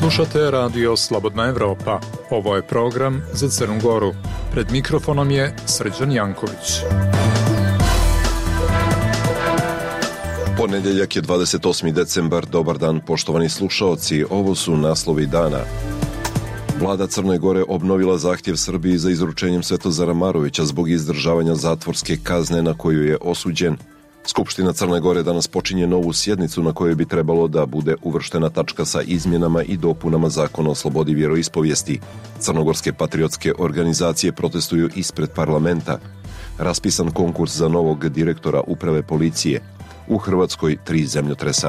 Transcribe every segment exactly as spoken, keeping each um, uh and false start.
Slušate radio Slobodna Evropa. Ovo je program za Crnu Goru. Pred mikrofonom je Srđan Janković. Ponedjeljak je dvadeset osmi decembar. Dobar dan, poštovani slušaoci. Ovo su naslovi dana. Vlada Crne Gore obnovila zahtjev Srbiji za izručenjem Svetozara Marovića zbog izdržavanja zatvorske kazne na koju je osuđen. Skupština Crne Gore danas počinje novu sjednicu na kojoj bi trebalo da bude uvrštena tačka sa izmjenama i dopunama Zakona o slobodi vjeroispovijesti. Crnogorske patriotske organizacije protestuju ispred parlamenta. Raspisan konkurs za novog direktora uprave policije. U Hrvatskoj tri zemljotresa.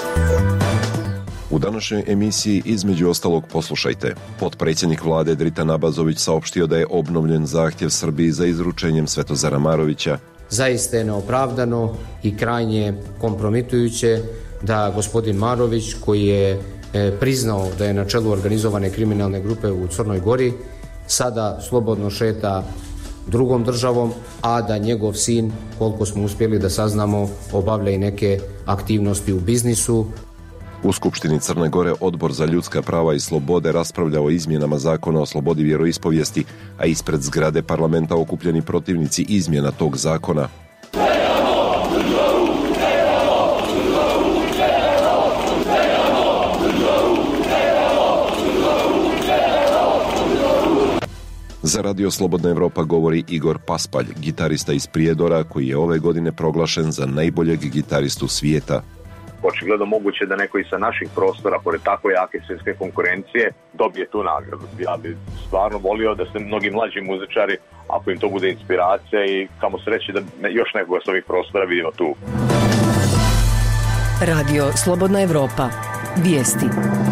U današnjoj emisiji između ostalog poslušajte. Potpredsjednik vlade Dritan Abazović saopštio da je obnovljen zahtjev Srbiji za izručenjem Svetozara Marovića. Zaista je neopravdano i krajnje kompromitujuće da gospodin Marović, koji je priznao da je na čelu organizovane kriminalne grupe u Crnoj Gori, sada slobodno šeta drugom državom, a da njegov sin, koliko smo uspjeli da saznamo, obavlja i neke aktivnosti u biznisu. U Skupštini Crne Gore Odbor za ljudska prava i slobode raspravlja o izmjenama Zakona o slobodi vjeroispovijesti, a ispred zgrade parlamenta okupljeni protivnici izmjena tog zakona. Za radio Slobodna Evropa govori Igor Paspalj, gitarista iz Prijedora, koji je ove godine proglašen za najboljeg gitaristu svijeta. Očigledno moguće da neko i sa naših prostora, pored tako jake svjetske konkurencije, dobije tu nagradu. Ja bih stvarno volio da se mnogi mlađi muzičari, ako im to bude inspiracija, i kamo sreći da još nekoga s ovih prostora vidimo tu. Radio Slobodna Evropa. Vijesti.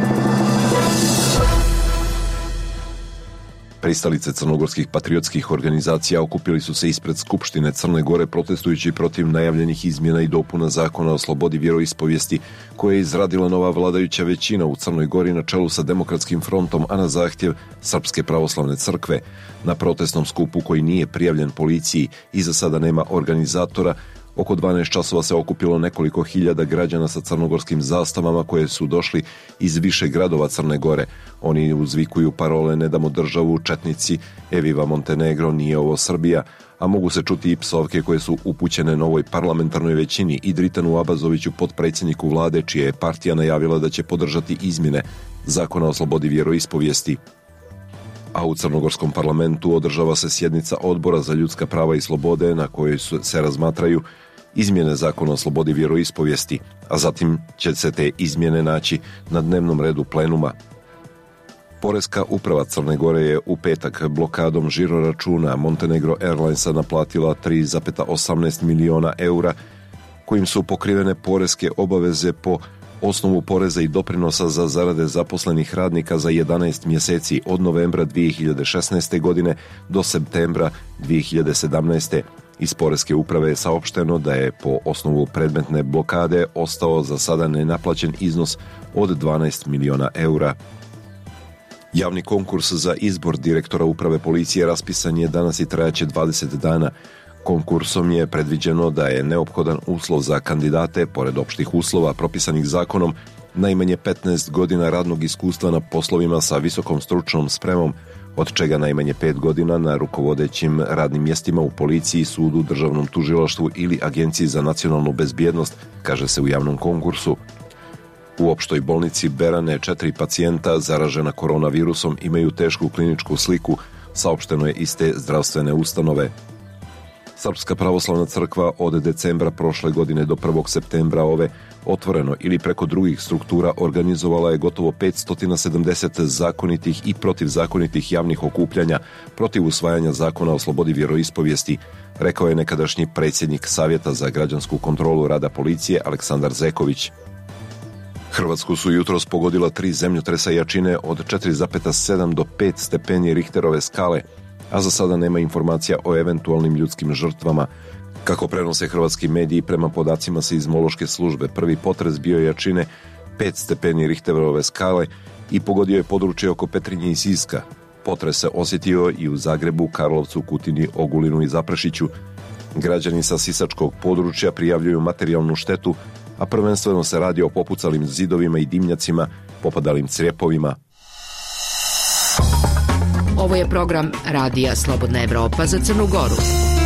Pristalice crnogorskih patriotskih organizacija okupili su se ispred Skupštine Crne Gore protestujući protiv najavljenih izmjena i dopuna Zakona o slobodi vjeroispovijesti koje je izradila nova vladajuća većina u Crnoj Gori na čelu sa Demokratskim frontom, a na zahtjev Srpske pravoslavne crkve. Na protestnom skupu, koji nije prijavljen policiji i za sada nema organizatora, oko dvanaest časova se okupilo nekoliko hiljada građana sa crnogorskim zastavama koje su došli iz više gradova Crne Gore. Oni uzvikuju parole "Ne damo državu", "Četnici", "Eviva Montenegro", "Nije ovo Srbija", a mogu se čuti i psovke koje su upućene novoj parlamentarnoj većini i Dritanu Abazoviću, potpredsjedniku vlade, čija je partija najavila da će podržati izmjene Zakona o slobodi vjeroispovijesti. A u crnogorskom parlamentu održava se sjednica Odbora za ljudska prava i slobode na kojoj se razmatraju izmjene Zakona o slobodi vjeroispovijesti, a zatim će se te izmjene naći na dnevnom redu plenuma. Poreska uprava Crne Gore je u petak blokadom žiroračuna Montenegro Airlinesa naplatila tri zarez osamnaest miliona eura, kojim su pokrivene poreske obaveze po osnovu poreza i doprinosa za zarade zaposlenih radnika za jedanaest mjeseci od novembra dvije hiljade šesnaeste. godine do septembra dvije hiljade sedamnaeste. Iz Poreske uprave je saopšteno da je po osnovu predmetne blokade ostao za sada nenaplaćen iznos od dvanaest miliona eura. Javni konkurs za izbor direktora uprave policije raspisan je danas i trajaće dvadeset dana. Konkursom je predviđeno da je neophodan uslov za kandidate, pored opštih uslova propisanih zakonom, najmanje petnaest godina radnog iskustva na poslovima sa visokom stručnom spremom, od čega najmanje pet godina na rukovodećim radnim mjestima u policiji, sudu, državnom tužilaštvu ili Agenciji za nacionalnu bezbjednost, kaže se u javnom konkursu. U opštoj bolnici Berane četiri pacijenta zaražena koronavirusom imaju tešku kliničku sliku, saopšteno je iz te zdravstvene ustanove. Srpska pravoslavna crkva od decembra prošle godine do prvog septembra ove otvoreno ili preko drugih struktura organizovala je gotovo petsto sedamdeset zakonitih i protivzakonitih javnih okupljanja protiv usvajanja Zakona o slobodi vjeroispovijesti, rekao je nekadašnji predsjednik Savjeta za građansku kontrolu rada policije Aleksandar Zeković. Hrvatsku su jutros pogodila tri zemljotresa jačine od četiri zarez sedam do pet stepeni Richterove skale, a za sada nema informacija o eventualnim ljudskim žrtvama. Kako prenose hrvatski mediji, prema podacima seizmološke službe, prvi potres bio je jačine pet stepeni Richterove skale i pogodio je područje oko Petrinje i Siska. Potres se osjetio i u Zagrebu, Karlovcu, Kutini, Ogulinu i Zaprešiću. Građani sa sisačkog područja prijavljuju materijalnu štetu, a prvenstveno se radi o popucalim zidovima i dimnjacima popadalim crijepovima. Ovo je program Radija Slobodna Evropa za Crnu Goru.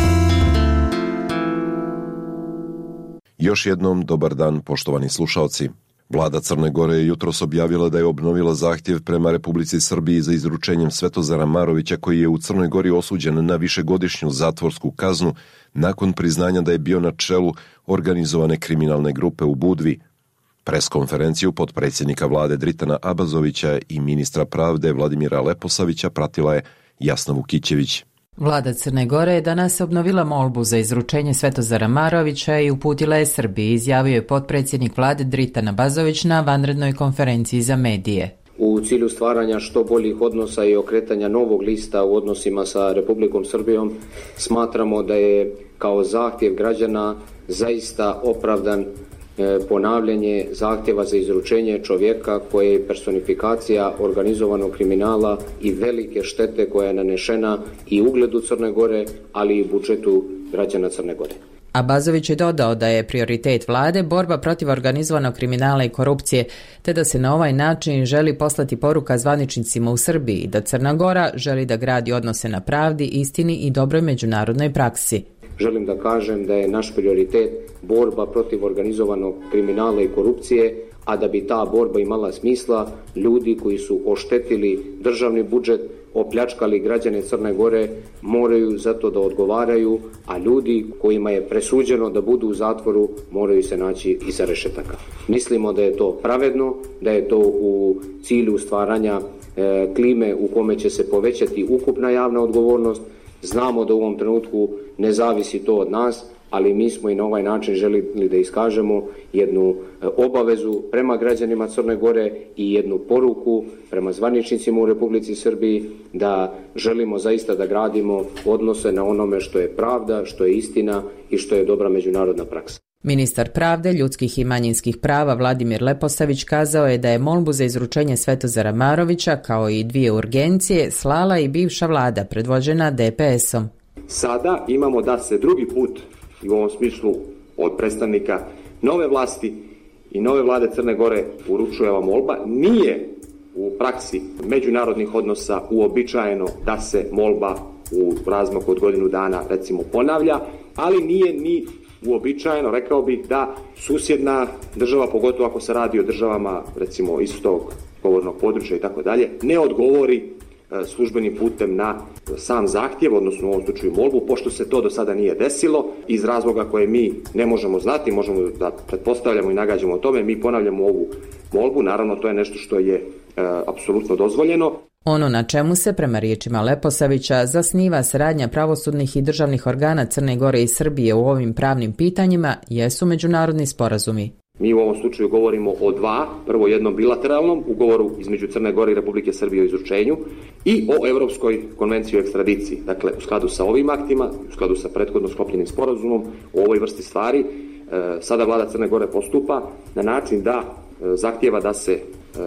Još jednom dobar dan, poštovani slušalci. Vlada Crne Gore je jutros objavila da je obnovila zahtjev prema Republici Srbiji za izručenjem Svetozara Marovića, koji je u Crnoj Gori osuđen na višegodišnju zatvorsku kaznu nakon priznanja da je bio na čelu organizovane kriminalne grupe u Budvi. Preskonferenciju potpredsjednika vlade Dritana Abazovića i ministra pravde Vladimira Leposavića pratila je Jasna Vukićević. Vlada Crne Gore je danas obnovila molbu za izručenje Svetozara Marovića i uputila je Srbiji, izjavio je potpredsjednik vlade Dritan Abazović na vanrednoj konferenciji za medije. U cilju stvaranja što boljih odnosa i okretanja novog lista u odnosima sa Republikom Srbijom, smatramo da je kao zahtjev građana zaista opravdan ponavljanje zahtjeva za izručenje čovjeka koje je personifikacija organizovanog kriminala i velike štete koja je nanešena i ugledu Crne Gore, ali i budžetu građana Crne Gore. Abazović je dodao da je prioritet vlade borba protiv organizovanog kriminala i korupcije, te da se na ovaj način želi poslati poruka zvaničnicima u Srbiji da Crna Gora želi da gradi odnose na pravdi, istini i dobroj međunarodnoj praksi. Želim da kažem da je naš prioritet borba protiv organizovanog kriminala i korupcije, a da bi ta borba imala smisla, ljudi koji su oštetili državni budžet, opljačkali građane Crne Gore, moraju za to da odgovaraju, a ljudi kojima je presuđeno da budu u zatvoru moraju se naći iza rešetaka. Mislimo da je to pravedno, da je to u cilju stvaranja e, klime u kome će se povećati ukupna javna odgovornost. Znamo da u ovom trenutku ne zavisi to od nas, ali mi smo i na ovaj način želili da iskažemo jednu obavezu prema građanima Crne Gore i jednu poruku prema zvaničnicima u Republici Srbiji da želimo zaista da gradimo odnose na onome što je pravda, što je istina i što je dobra međunarodna praksa. Ministar pravde, ljudskih i manjinskih prava Vladimir Leposavić kazao je da je molbu za izručenje Svetozara Marovića kao i dvije urgencije slala i bivša vlada predvođena D P S-om. Sada imamo da se drugi put i u ovom smislu od predstavnika nove vlasti i nove vlade Crne Gore uručuje ova molba. Nije u praksi međunarodnih odnosa uobičajeno da se molba u razmaku od godinu dana recimo ponavlja, ali nije ni uobičajeno, rekao bih, da susjedna država, pogotovo ako se radi o državama recimo istog govornog područja i tako dalje, ne odgovori službenim putem na sam zahtjev, odnosno u ovom slučaju molbu, pošto se to do sada nije desilo, iz razloga koje mi ne možemo znati, možemo da pretpostavljamo i nagađamo o tome, mi ponavljamo ovu molbu, naravno to je nešto što je e, apsolutno dozvoljeno. Ono na čemu se, prema riječima Leposavića, zasniva saradnja pravosudnih i državnih organa Crne Gore i Srbije u ovim pravnim pitanjima jesu međunarodni sporazumi. Mi u ovom slučaju govorimo o dva, prvo jednom bilateralnom ugovoru između Crne Gore i Republike Srbije o izručenju i o Europskoj konvenciji o ekstradiciji. Dakle, u skladu sa ovim aktima, u skladu sa prethodno sklopljenim sporazumom o ovoj vrsti stvari, sada vlada Crne Gore postupa na način da zahtijeva da se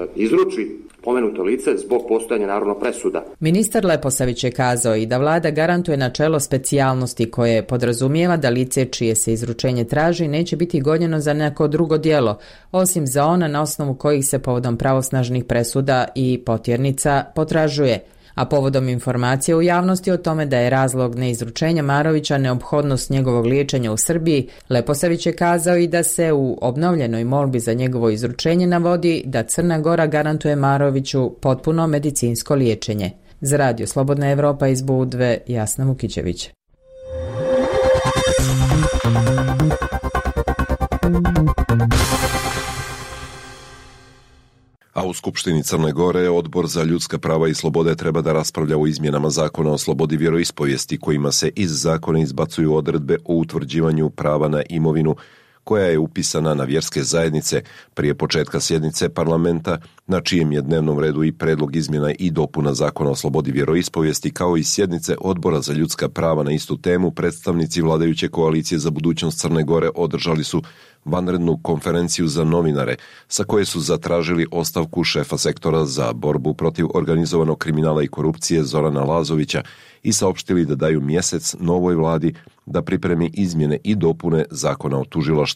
izruči pomenuto lice zbog postojanja naravno presuda. Ministar Leposavić je kazao i da vlada garantuje načelo specijalnosti koje podrazumijeva da lice čije se izručenje traži neće biti gonjeno za neko drugo djelo, osim za ona na osnovu kojih se povodom pravosnažnih presuda i potjernica potražuje. A povodom informacije u javnosti o tome da je razlog neizručenja Marovića neophodnost njegovog liječenja u Srbiji, Leposavić je kazao i da se u obnovljenoj molbi za njegovo izručenje navodi da Crna Gora garantuje Maroviću potpuno medicinsko liječenje. Za Radio Slobodna Evropa iz Budve, Jasna Vukićević. A u Skupštini Crne Gore Odbor za ljudska prava i slobode treba da raspravlja o izmjenama zakona o slobodi vjeroispovijesti kojima se iz zakona izbacuju odredbe o utvrđivanju prava na imovinu koja je upisana na vjerske zajednice prije početka sjednice parlamenta, na čijem je dnevnom redu i predlog izmjena i dopuna zakona o slobodi vjeroispovijesti, kao i sjednice Odbora za ljudska prava na istu temu. Predstavnici vladajuće koalicije za budućnost Crne Gore održali su vanrednu konferenciju za novinare, sa koje su zatražili ostavku šefa sektora za borbu protiv organizovanog kriminala i korupcije Zorana Lazovića i saopštili da daju mjesec novoj vladi da pripremi izmjene i dopune zakona o tužilaštvu.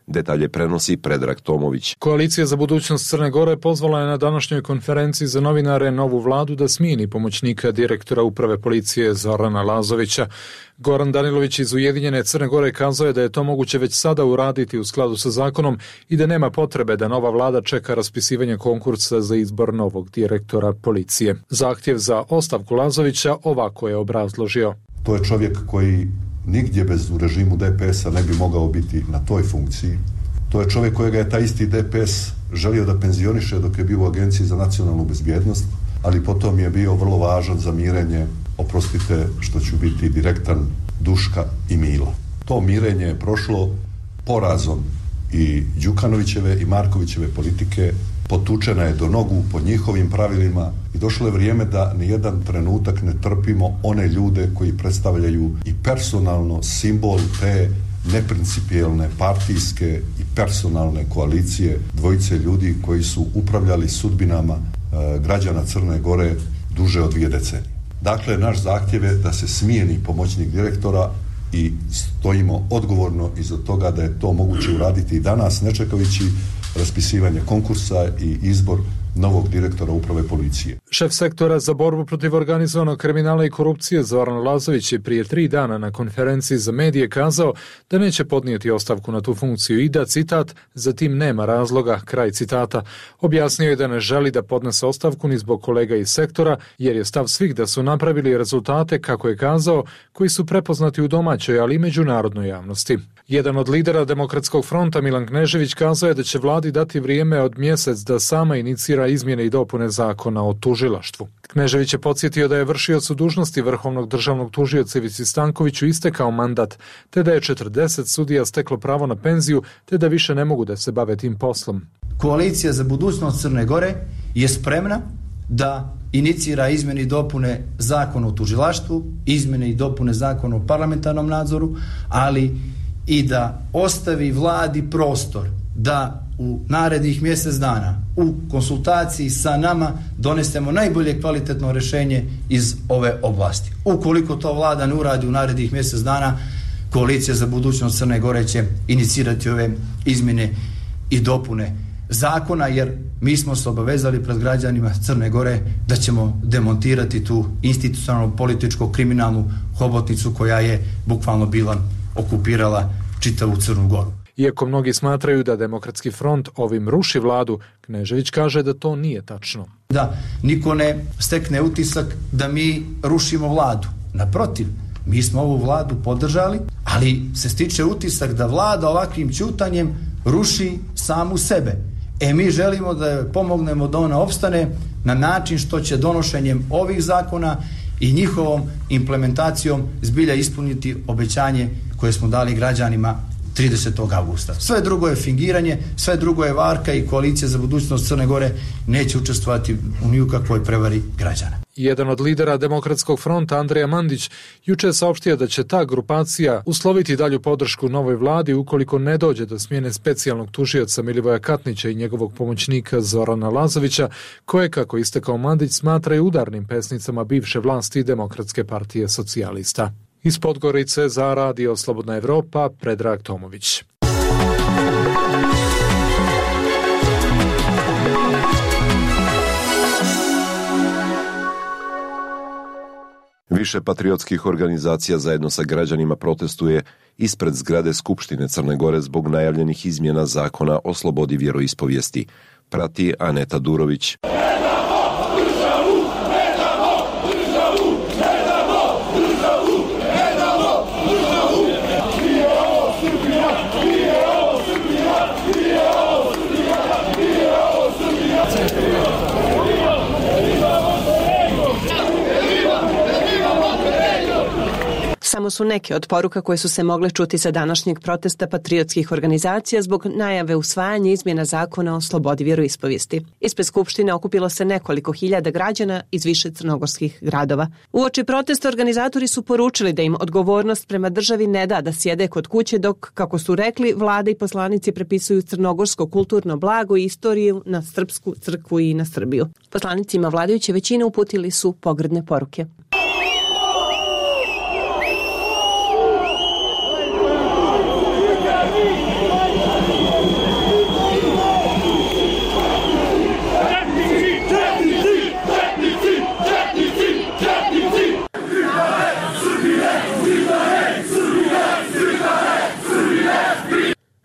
Detalje prenosi Predrag Tomović. Koalicija za budućnost Crne Gore pozvala je na današnjoj konferenciji za novinare novu vladu da smijeni pomoćnika direktora uprave policije Zorana Lazovića. Goran Danilović iz Ujedinjene Crne Gore kazao je da je to moguće već sada uraditi u skladu sa zakonom i da nema potrebe da nova vlada čeka raspisivanje konkursa za izbor novog direktora policije. Zahtjev za ostavku Lazovića ovako je obrazložio. To je čovjek koji nigdje bez u režimu D P S-a ne bi mogao biti na toj funkciji. To je čovjek kojega je taj isti D P S želio da penzioniše dok je bio u Agenciji za nacionalnu bezbjednost, ali potom je bio vrlo važan za mirenje, oprostite što ću biti direktan, Duška i Mila. To mirenje je prošlo porazom i Đukanovićeve i Markovićeve politike, potučena je do nogu po njihovim pravilima i došlo je vrijeme da nijedan trenutak ne trpimo one ljude koji predstavljaju i personalno simbol te neprincipijelne partijske i personalne koalicije dvojice ljudi koji su upravljali sudbinama e, građana Crne Gore duže od dvije decenije. Dakle, naš zahtjev je da se smijeni pomoćnik direktora i stojimo odgovorno iza toga da je to moguće uraditi i danas, ne čekajući raspisivanje konkursa i izbor novog direktora uprave policije. Šef sektora za borbu protiv organizovanog kriminala i korupcije Zoran Lazović je prije tri dana na konferenciji za medije kazao da neće podnijeti ostavku na tu funkciju i da, citat, za tim nema razloga, kraj citata. Objasnio je da ne želi da podnese ostavku ni zbog kolega iz sektora, jer je stav svih da su napravili rezultate, kako je kazao, koji su prepoznati u domaćoj, ali i međunarodnoj javnosti. Jedan od lidera Demokratskog fronta, Milan Knežević, kazao je da će vladi dati vrijeme od mjesec da sama inicira izmjene i dopune zakona o tužilaštvu. Knežević je podsjetio da je vršiocu dužnosti vrhovnog državnog tužioca Ivici Stankoviću istekao mandat, te da je četrdeset sudija steklo pravo na penziju, te da više ne mogu da se bave tim poslom. Koalicija za budućnost Crne Gore je spremna da inicira izmjene i dopune zakona o tužilaštvu, izmjene i dopune zakona o parlamentarnom nadzoru, ali i da ostavi vladi prostor da u narednih mjesec dana u konsultaciji sa nama donesemo najbolje kvalitetno rješenje iz ove oblasti. Ukoliko to vlada ne uradi u narednih mjesec dana, Koalicija za budućnost Crne Gore će inicirati ove izmjene i dopune zakona, jer mi smo se obavezali pred građanima Crne Gore da ćemo demontirati tu institucionalnu, političku, kriminalnu hobotnicu koja je bukvalno bila okupirala čitavu Crnu Goru. Iako mnogi smatraju da Demokratski front ovim ruši vladu, Knežević kaže da to nije tačno. Da niko ne stekne utisak da mi rušimo vladu. Naprotiv, mi smo ovu vladu podržali, ali se stiče utisak da vlada ovakvim ćutanjem ruši samu sebe. E mi želimo da joj pomognemo da ona opstane na način što će donošenjem ovih zakona i njihovom implementacijom zbilja ispuniti obećanje koje smo dali građanima tridesetog avgusta. Sve drugo je fingiranje, sve drugo je varka i Koalicija za budućnost Crne Gore neće učestvovati u nikakvoj prevari građana. Jedan od lidera Demokratskog fronta, Andrija Mandić, juče je saopštio da će ta grupacija usloviti dalju podršku novoj vladi ukoliko ne dođe do smjene specijalnog tužioca Milivoja Katnića i njegovog pomoćnika Zorana Lazovića, koje, kako istakao Mandić, smatraju udarnim pesnicama bivše vlasti Demokratske partije socijalista. Iz Podgorice za Radio Slobodna Evropa, Predrag Tomović. Više patriotskih organizacija zajedno sa građanima protestuje ispred zgrade Skupštine Crne Gore zbog najavljenih izmjena zakona o slobodi vjeroispovijesti. Prati Aneta Durović. Samo su neke od poruka koje su se mogle čuti sa današnjeg protesta patriotskih organizacija zbog najave usvajanja izmjena zakona o slobodi vjeroispovijesti. Ispred Skupštine okupilo se nekoliko hiljada građana iz više crnogorskih gradova. Uoči protesta organizatori su poručili da im odgovornost prema državi ne da da sjede kod kuće dok, kako su rekli, vlada i poslanici prepisuju crnogorsko kulturno blago i istoriju na srpsku crkvu i na Srbiju. Poslanicima vladajuće većine uputili su pogrdne poruke.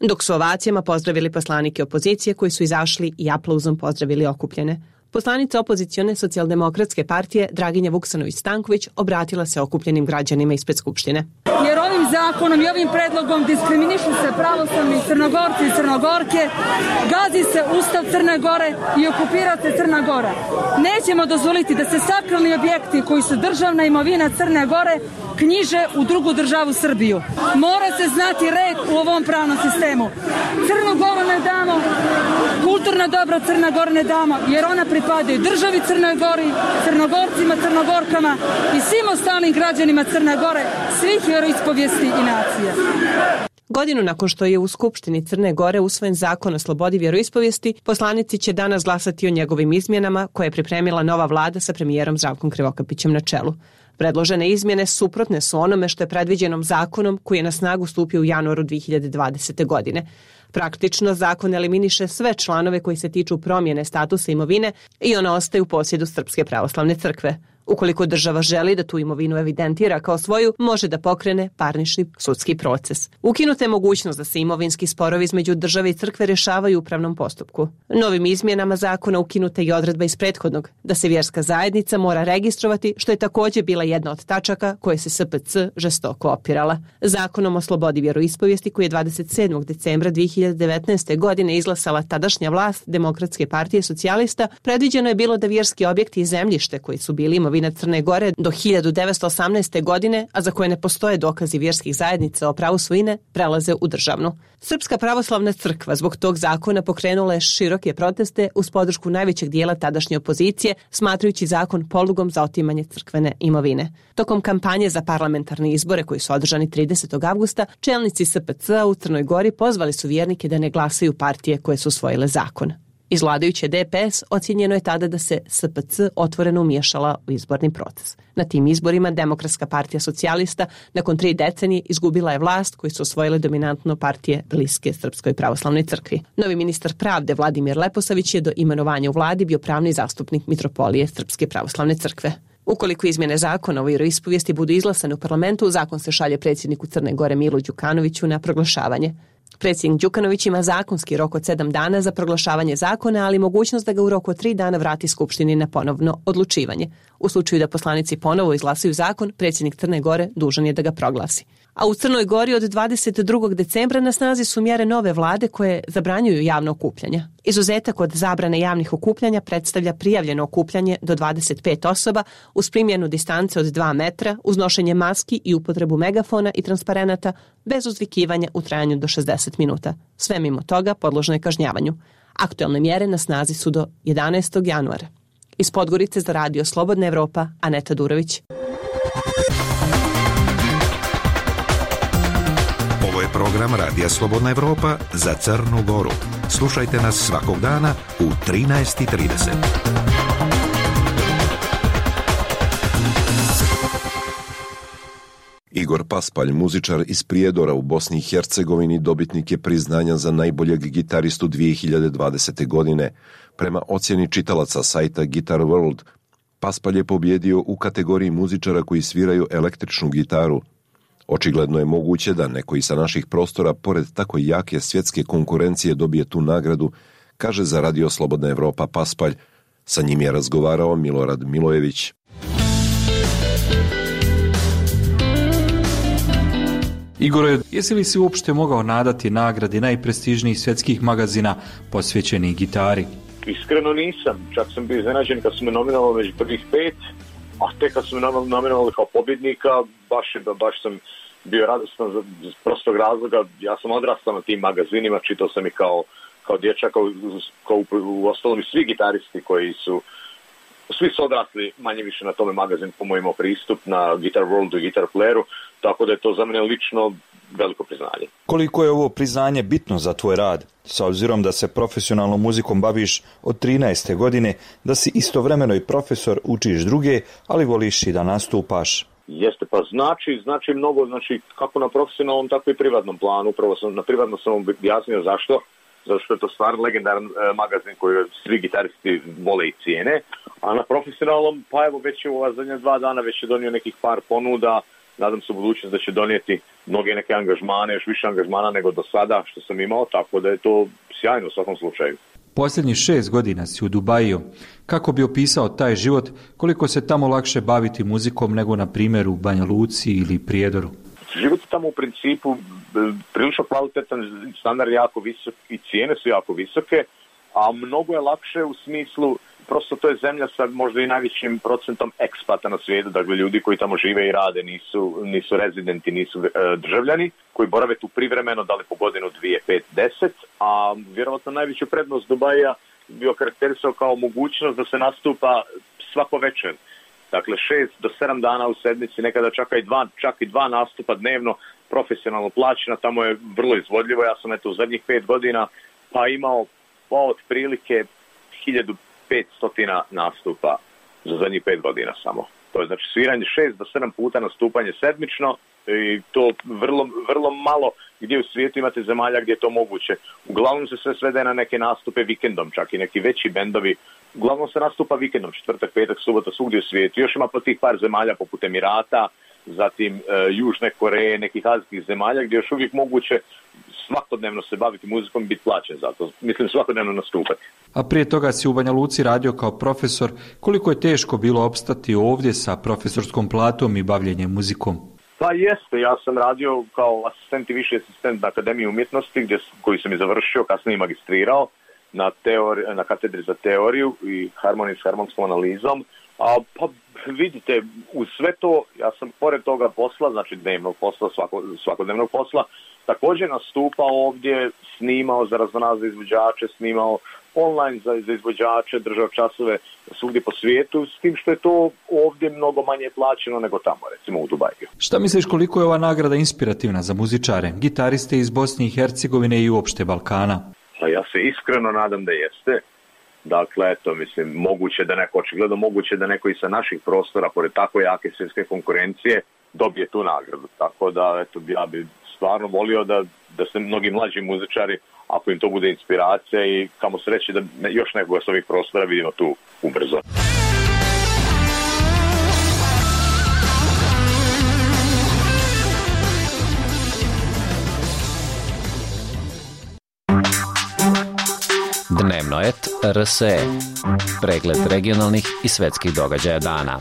dok su ovacijama pozdravili poslanike opozicije koji su izašli i aplauzom pozdravili okupljene. Poslanica opozicione socijaldemokratske partije Draginja Vuksanović-Stanković obratila se okupljenim građanima ispred Skupštine. Jer ovim zakonom i ovim predlogom diskriminišu se pravoslavni Crnogorci i Crnogorke, gazi se Ustav Crne Gore i okupira se Crna Gora. Nećemo dozvoliti da se sakralni objekti koji su državna imovina Crne Gore knjiže u drugu državu Srbiju. Mora se znati red u ovom pravnom sistemu. Crnu Goru ne damo, kulturna dobra Crna Gora ne damo, jer ona pripadaju državi Crnoj Gori, Crnogorcima, Crnogorkama i svim ostalim građanima Crne Gore, svih vjeroispovijesti i nacija. Godinu nakon što je u Skupštini Crne Gore usvojen zakon o slobodi vjeroispovijesti, poslanici će danas glasati o njegovim izmjenama koje je pripremila nova vlada sa premijerom Zdravkom Krivokapićem na čelu. Predložene izmjene suprotne su onome što je predviđenom zakonom koji je na snagu stupio u januaru dvije hiljade dvadesete. godine. Praktično, zakon eliminiše sve članove koji se tiču promjene statusa imovine i ona ostaje u posjedu Srpske pravoslavne crkve. Ukoliko država želi da tu imovinu evidentira kao svoju, može da pokrene parnični sudski proces. Ukinuta je mogućnost da se imovinski sporovi između države i crkve rješavaju u upravnom postupku. Novim izmjenama zakona ukinuta je i odredba iz prethodnog, da se vjerska zajednica mora registrovati, što je također bila jedna od tačaka koje se S P C žestoko opirala. Zakonom o slobodi vjeroispovijesti koji je dvadeset sedmog decembra dvije hiljade devetnaeste. godine izglasala tadašnja vlast Demokratske partije socijalista, predviđeno je bilo da vjerski objekti i zemljište koji su bili imovina Crne Gore do hiljadu devetsto osamnaeste. godine, a za koje ne postoje dokazi vjerskih zajednica o pravu svojine, prelaze u državnu. Srpska pravoslavna crkva zbog tog zakona pokrenula je široke proteste uz podršku najvećeg dijela tadašnje opozicije, smatrajući zakon polugom za otimanje crkvene imovine. Tokom kampanje za parlamentarne izbore koji su održani tridesetog avgusta, čelnici S P C-a u Crnoj Gori pozvali su vjernike da ne glasaju partije koje su usvojile zakon. Iz vladajuće D P S ocjenjeno je tada da se S P C otvoreno umiješala u izborni proces. Na tim izborima Demokratska partija socijalista nakon tri decenije izgubila je vlast koju su osvojile dominantno partije bliske Srpskoj pravoslavnoj crkvi. Novi ministar pravde Vladimir Leposavić je do imenovanja u vladi bio pravni zastupnik Mitropolije Srpske pravoslavne crkve. Ukoliko izmjene zakona o vjeroispovijesti budu izglasane u parlamentu, zakon se šalje predsjedniku Crne Gore Milu Đukanoviću na proglašavanje. Predsjednik Đukanović ima zakonski rok od sedam dana za proglašavanje zakona, ali mogućnost da ga u roku od tri dana vrati Skupštini na ponovno odlučivanje. U slučaju da poslanici ponovo izglasaju zakon, predsjednik Crne Gore dužan je da ga proglasi. A u Crnoj Gori od dvadeset drugog decembra na snazi su mjere nove vlade koje zabranjuju javno okupljanja. Izuzetak od zabrane javnih okupljanja predstavlja prijavljeno okupljanje do dvadeset pet osoba uz primjenu distance od dva metra, uz nošenje maski i upotrebu megafona i transparenata bez uzvikivanja u trajanju do šezdeset minuta. Sve mimo toga podložno je kažnjavanju. Aktualne mjere na snazi su do jedanaestog januara. Iz Podgorice za radio Slobodna Evropa, Aneta Durović. Ovo je program Radija Slobodna Evropa za Crnu Goru. Slušajte nas svakog dana u trinaest i trideset. Igor Paspalj, muzičar iz Prijedora u Bosni i Hercegovini, dobitnik je priznanja za najboljeg gitaristu dvije hiljade dvadesete. godine. Prema ocjeni čitalaca sajta Guitar World, Paspalj je pobjedio u kategoriji muzičara koji sviraju električnu gitaru. Očigledno je moguće da neko i sa naših prostora, pored tako jake svjetske konkurencije, dobije tu nagradu, kaže za Radio Slobodna Evropa Paspalj. Sa njim je razgovarao Milorad Milojević. Igore, jesi li si uopšte mogao nadati nagradi najprestižnijih svjetskih magazina posvećenih gitari? Iskreno nisam. Čak sam bio iznenađen kad su me nominovali među prvih pet, a tek kad su me nominovali kao pobjednika, baš, baš sam bio radostan iz prostog razloga. Ja sam odrastao na tim magazinima, čitao sam ih kao, kao dječak, kao, kao u ostalom i svi gitaristi koji su, svi su odrasli manje više na tome magazinu, po mojim pristup na Guitar Worldu i Guitar Playeru, tako da je to za mene lično veliko priznanje. Koliko je ovo priznanje bitno za tvoj rad, s obzirom da se profesionalnom muzikom baviš od trinaeste. godine, da si istovremeno i profesor, učiš druge, ali voliš i da nastupaš? Jeste, pa znači, znači mnogo, znači kako na profesionalnom, tako i privatnom planu. Upravo sam, na privatnom sam objasnio zašto, zato što je to stvarno legendaran e, magazin koji svi gitaristi vole i cijene, a na profesionalnom, pa evo već je u ova zadnja dva dana već je donio nekih par ponuda, nadam se u budućnosti da će donijeti mnoge neke angažmane, još više angažmana nego do sada što sam imao, tako da je to sjajno u svakom slučaju. Posljednjih šest godina si u Dubaju. Kako bi opisao taj život, koliko se tamo lakše baviti muzikom nego na primjer u Banja Luci ili Prijedoru? Život je tamo u principu prilično kvalitetan, standard je jako visok i cijene su jako visoke, a mnogo je lakše u smislu, prosto to je zemlja sa možda i najvećim procentom ekspata na svijetu, dakle ljudi koji tamo žive i rade, nisu, nisu rezidenti, nisu e, državljani, koji borave tu privremeno, da li po godinu, dvije, pet, deset, a vjerovatno najveću prednost Dubaja bio karakterisao kao mogućnost da se nastupa svako večer. Dakle, šest do sedam dana u sedmici, nekada čak i dva, čak i dva nastupa dnevno, profesionalno plaćena, tamo je vrlo izvodljivo. Ja sam eto u zadnjih pet godina pa imao pa otprilike hiljadu petsto nastupa za zadnjih pet godina samo. To je znači sviranje šest do sedam puta nastupanje sedmično i to vrlo, vrlo malo gdje u svijetu imate zemalja gdje je to moguće. Uglavnom se sve svede na neke nastupe vikendom, čak i neki veći bendovi. Uglavnom se nastupa vikendom, četvrtak, petak, subota, svugdje u svijetu. Još ima po tih par zemalja poput Emirata, zatim e, Južne Koreje, nekih azijskih zemalja gdje je još uvijek moguće svakodnevno se baviti muzikom i biti plaćen za to. Mislim, svakodnevno nastupati. A prije toga si u Banja Luci radio kao profesor. Koliko je teško bilo opstati ovdje sa profesorskom platom i bavljenjem muzikom? Pa jeste, ja sam radio kao asistent i viši asistent na Akademiji umjetnosti, gdje, koji sam i završio, kasnije magistrirao na, teori, na katedri za teoriju i harmoniju s harmonskom analizom. A pa vidite, uz sve to, ja sam pored toga posla, znači dnevnog posla, svako, svakodnevnog posla, također nastupao ovdje, snimao za raznorazne izvođače, snimao online za, za izvođače, držao časove svugdje po svijetu, s tim što je to ovdje mnogo manje plaćeno nego tamo, recimo u Dubaju. Šta misliš koliko je ova nagrada inspirativna za muzičare, gitariste iz Bosne i Hercegovine i uopšte Balkana? Pa ja se iskreno nadam da jeste. Dakle, eto, mislim, moguće da neko, očigledno moguće da neko i sa naših prostora, pored tako jake svjetske konkurencije, dobije tu nagradu. Tako da, eto, ja bi stvarno volio da, da se mnogi mlađi muzičari, ako im to bude inspiracija i kamo sreći da još nekoga s ovih prostora vidimo tu ubrzo. Dnevnoet R S E. Pregled regionalnih i svetskih događaja dana.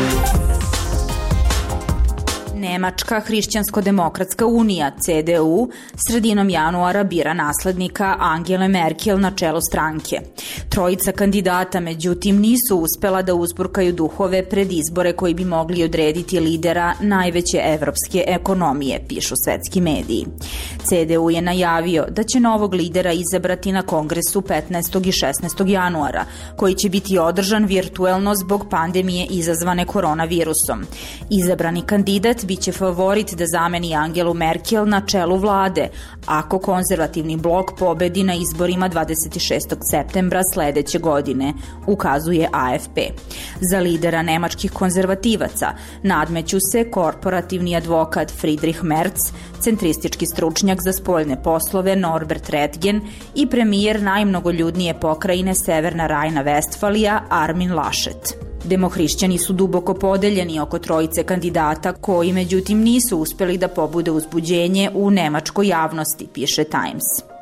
Nemačka hrišćansko-demokratska unija, C D U, sredinom januara bira naslednika Angele Merkel na čelo stranke. Trojica kandidata, međutim, nisu uspela da uzburkaju duhove pred izbore koji bi mogli odrediti lidera najveće evropske ekonomije, pišu svetski mediji. C D U je najavio da će novog lidera izabrati na kongresu petnaestog i šesnaestog januara, koji će biti održan virtuelno zbog pandemije izazvane koronavirusom. Izabrani kandidat biće favorit da zameni Angelu Merkel na čelu vlade, ako konzervativni blok pobedi na izborima dvadeset šestog septembra sledeće godine, ukazuje A F P. Za lidera nemačkih konzervativaca nadmeću se korporativni advokat Friedrich Merz, centristički stručnjak za spoljne poslove Norbert Röttgen i premijer najmnogoljudnije pokrajine Severna Rajna-Vestfalija Armin Laschet. Demohrišćani su duboko podeljeni oko trojice kandidata koji međutim nisu uspeli da pobude uzbuđenje u nemačkoj javnosti, piše Times.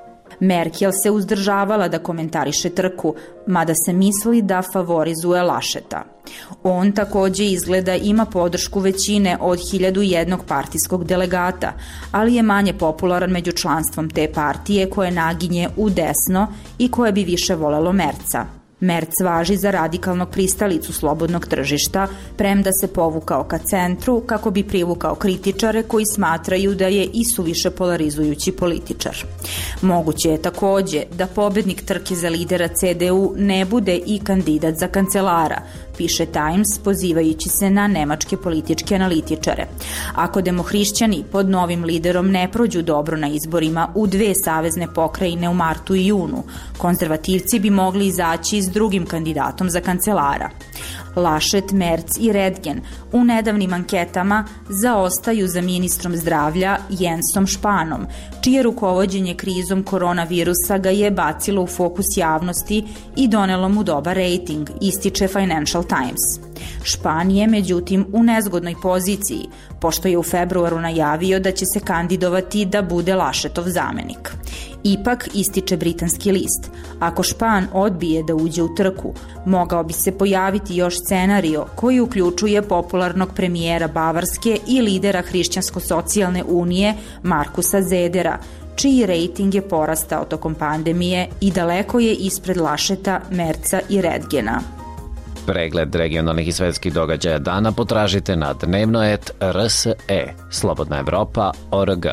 Merkel se uzdržavala da komentariše trku, mada se misli da favorizuje Lascheta. On takođe izgleda ima podršku većine od hiljadu jednog partijskog delegata, ali je manje popularan među članstvom te partije koje naginje u desno i koje bi više volelo Merca. Merc važi za radikalnog pristalicu slobodnog tržišta, premda se povukao ka centru kako bi privukao kritičare koji smatraju da je isuviše polarizujući političar. Moguće je takođe da pobednik trke za lidera C D U ne bude i kandidat za kancelara, piše Times, pozivajući se na nemačke političke analitičare. Ako demohrišćani pod novim liderom ne prođu dobro na izborima u dve savezne pokrajine u martu i junu, konzervativci bi mogli izaći s drugim kandidatom za kancelara. Laschet, Merz i Röttgen u nedavnim anketama zaostaju za ministrom zdravlja Jensom Španom, čije rukovođenje krizom koronavirusa ga je bacilo u fokus javnosti i donelo mu dobar rejting, ističe Financial Times. Špan je međutim u nezgodnoj poziciji, pošto je u februaru najavio da će se kandidovati da bude Lašetov zamenik. Ipak, ističe britanski list, ako Špan odbije da uđe u trku, mogao bi se pojaviti još scenario koji uključuje popularnog premijera Bavarske i lidera Hrišćansko-socijalne unije Markusa Zedera, čiji rejting je porastao tokom pandemije i daleko je ispred Lašeta, Merca i Redgena. Pregled regionalnih i svetskih događaja dana potražite na dnevnoet R S E, slobodna Evropa точка org.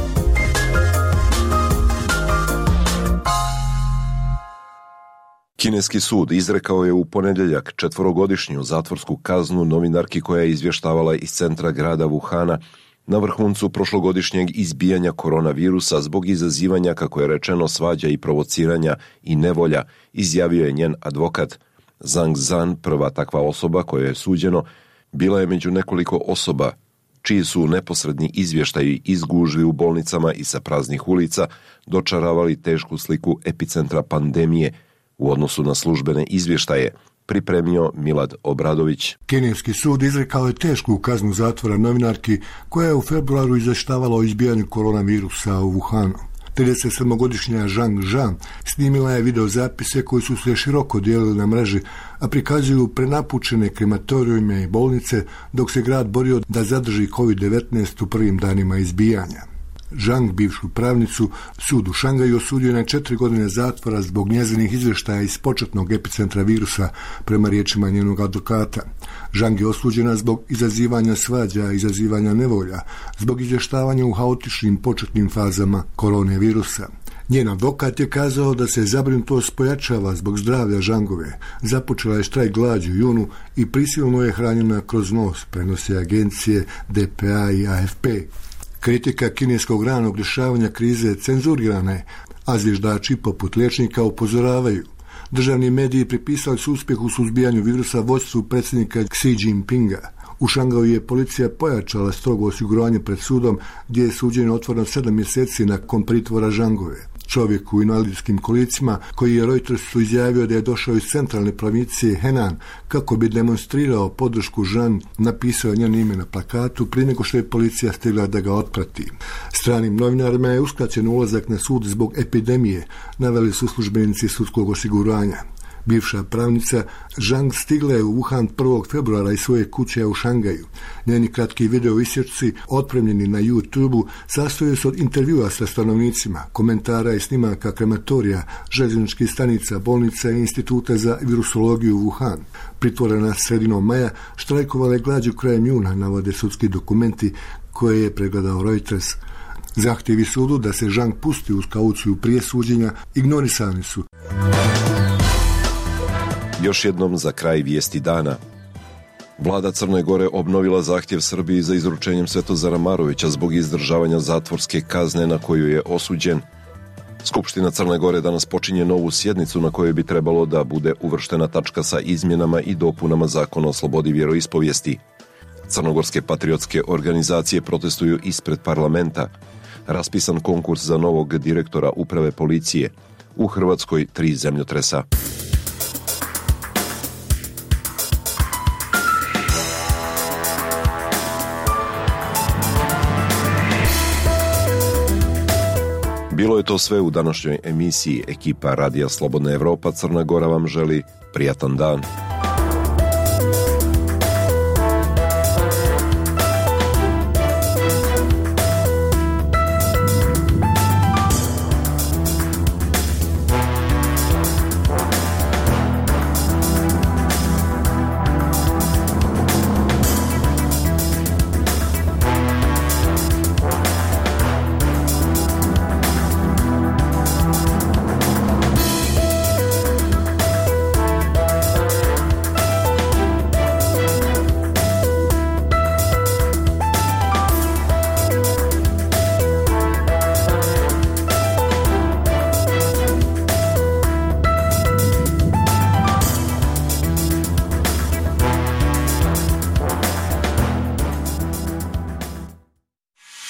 Kineski sud izrekao je u ponedeljak četvorogodišnju zatvorsku kaznu novinarki koja je izvještavala iz centra grada Wuhana na vrhuncu prošlogodišnjeg izbijanja koronavirusa zbog izazivanja, kako je rečeno, svađa i provociranja i nevolja, izjavio je njen advokat. Zhang Zhan, prva takva osoba koja je suđeno, bila je među nekoliko osoba čiji su neposredni izvještaji iz gužvi u bolnicama i sa praznih ulica dočaravali tešku sliku epicentra pandemije u odnosu na službene izvještaje, pripremio Milad Obradović. Kineski sud izrekao je tešku kaznu zatvora novinarki koja je u februaru izvještavala o izbijanju koronavirusa u Wuhanu. tridesetsedmogodišnja Zhang Zhan snimila je videozapise koji su se široko dijelili na mreži, a prikazuju prenapučene krematorijume i bolnice dok se grad borio da zadrži kovid devetnaest u prvim danima izbijanja. Zhang, bivšu pravnicu, sud u Šangaju osudio na četiri godine zatvora zbog njezinih izvještaja iz početnog epicentra virusa, prema riječima njenog advokata. Zhang je osuđena zbog izazivanja svađa, izazivanja nevolja, zbog izvještavanja u haotičnim početnim fazama korone virusa. Njen advokat je kazao da se zabrinutost pojačava zbog zdravlja Zhangove. Započela je štrajk glađu u junu i prisilno je hranjena kroz nos, prenose agencije D P A i A F P. Kritika kineskog ranog rješavanja krize cenzurirana je, a zviždači poput liječnika upozoravaju. Državni mediji pripisali su uspjeh u suzbijanju virusa vodstvu predsjednika Xi Jinpinga. U Šangaju je policija pojačala strogo osiguranje pred sudom, gdje je suđenje otvoreno sedam mjeseci nakon pritvora Zhangove. Čovjek u invalidskim kolicima, koji je Reutersu izjavio da je došao iz centralne provincije Henan kako bi demonstrirao podršku Zhan, napisao je njeno ime na plakatu prije nego što je policija stigla da ga otprati. Stranim novinarima je uskraćen ulazak na sud zbog epidemije, naveli su službenici sudskog osiguranja. Bivša pravnica Zhang stigla je u Wuhan prvog februara iz svoje kuće u Šangaju. Njeni kratki video isječci, otpremljeni na YouTube-u, sastoje se od intervjua sa stanovnicima, komentara i snimaka krematorija, željezničkih stanica, bolnica i instituta za virusologiju u Wuhan. Pritvorena sredinom maja, štrajkovala je glađu krajem juna, navode sudski dokumenti koje je pregledao Reuters. Zahtjevi sudu da se Zhang pusti uz kauciju prije suđenja ignorisani su. Još jednom za kraj vijesti dana. Vlada Crne Gore obnovila zahtjev Srbiji za izručenjem Svetozara Marovića zbog izdržavanja zatvorske kazne na koju je osuđen. Skupština Crne Gore danas počinje novu sjednicu na kojoj bi trebalo da bude uvrštena tačka sa izmjenama i dopunama Zakona o slobodi vjeroispovijesti. Crnogorske patriotske organizacije protestuju ispred parlamenta. Raspisan konkurs za novog direktora uprave policije. U Hrvatskoj tri zemljotresa. Bilo je to sve u današnjoj emisiji. Ekipa Radija Slobodna Evropa Crna Gora vam želi prijatan dan.